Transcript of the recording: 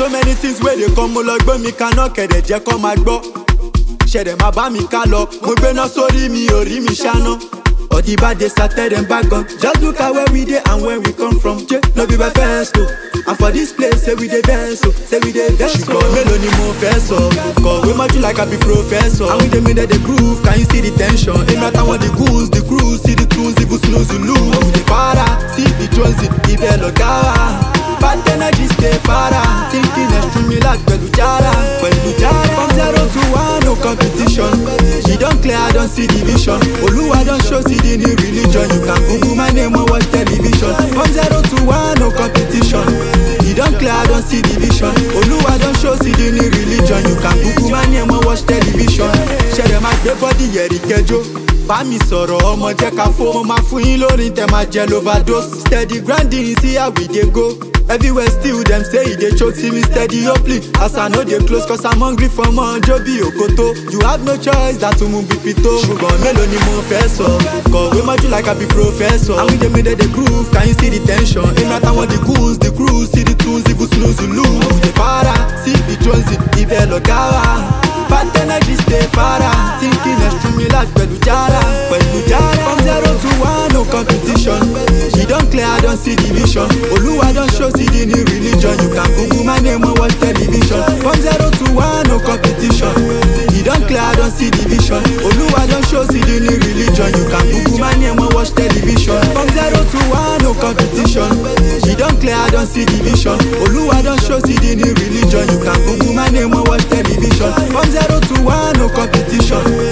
So many things where they come mo lọ gbọ́ mi kaná kẹ̀dẹ̀ jẹ́ kọ́ máa gbọ́. Ṣẹ̀dẹ̀ máa bá mi ká lọ, mo gbéná sórí mi ò rí mi ṣáná. All the bad days started and back on. Just look at where we dey and where we come from. No be by first oh. And for this place, say we dey vex oh. Say we dey vex oh. Ṣùgbọ́n mélòó ni mo fẹ́ sọ? Kọ̀wé mọ́jú like I be professor. And we dey make the groove, can you see the tension? Èmi àtàwọn the goons, the crew, see the tools, even snooze you lose. And we dey para, see the Jonesy, ibẹ̀ lọ̀gá wa. Bad energy stay fara. Thinking extremely large pẹ̀lú jara. From 0 to 1, no competition. She don't clear, I don't see division. Oluwa don't show, see the new religion. You can Google my name or watch television. From 0 to 1, no competition. He don't clear, I don't see division. Oluwa don't show, see the new religion. You can Google my name or watch television. Share them at the body, yeri kejo. Bá mi sọ̀rọ̀ ọmọ jẹ́ ká fó. Mo máa fún yín lórí tẹ máa jẹ overdose. Steady grinding, see how we dey go. Everywhere still them say e dey choke. See me steady uply as I no dey close. Cause I'm hungry for more jobi okoto. You have no choice that to move pito. Ṣùgbọ́n mélòó ni mo fẹ́ sọ? Kọ̀wé mọ́jú like I be professor. And we dey make the groove, can you see the tension? Èmi àtàwọn the goons, the crew, see the tools, even snooze you lose. And we dey para, see the Jonesy, ibẹ̀ lọ̀gá wa. Bad energy stay fara. Thinking extremely large pẹ̀lú jara. From 0 to 1, no competition. She don't clear, I don't see division. Oluwa don't show, see the new religion. You can Google my name or watch television. From 0 to 1, no competition. He don't clear, I don't see division. Oluwa don't show, see the new religion. You can Google my name or watch television. From 0 to 1, no competition. He don't clear, I don't see division. Oluwa don't show, see the new religion. You can Google my name or watch television. From 0 to 1, no competition.